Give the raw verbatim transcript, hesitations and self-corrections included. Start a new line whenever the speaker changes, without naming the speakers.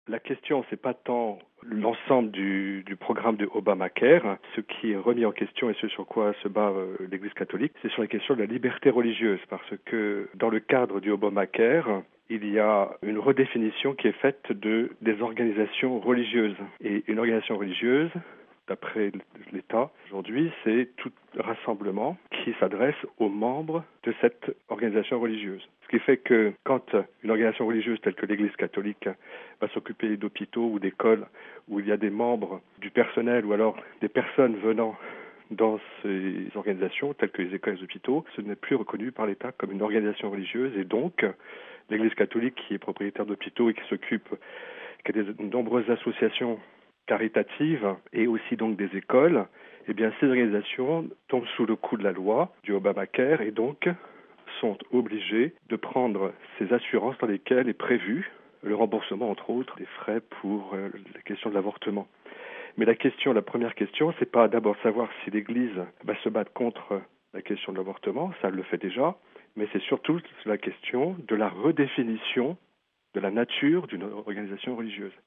La question, c'est pas tant l'ensemble du, du programme de Obamacare. Ce qui est remis en question et ce sur quoi se bat euh, l'Église catholique, c'est sur la question de la liberté religieuse, parce que dans le cadre du Obamacare, il y a une redéfinition qui est faite de, des organisations religieuses. Et une organisation religieuse, d'après l'État, aujourd'hui, c'est tout rassemblement qui s'adresse aux membres de cette organisation religieuse. Ce qui fait que quand une organisation religieuse telle que l'Église catholique va s'occuper d'hôpitaux ou d'écoles où il y a des membres du personnel ou alors des personnes venant dans ces organisations, telles que les écoles et les hôpitaux, ce n'est plus reconnu par l'État comme une organisation religieuse et donc l'Église catholique, qui est propriétaire d'hôpitaux et qui s'occupe, qui a de nombreuses associations caritatives et aussi donc des écoles, eh bien ces organisations tombent sous le coup de la loi du Obamacare et donc sont obligées de prendre ces assurances dans lesquelles est prévu le remboursement, entre autres, des frais pour euh, la question de l'avortement. Mais la question, la première question, c'est pas d'abord savoir si l'Église va se battre contre la question de l'avortement, ça elle le fait déjà, mais c'est surtout la question de la redéfinition de la nature d'une organisation religieuse.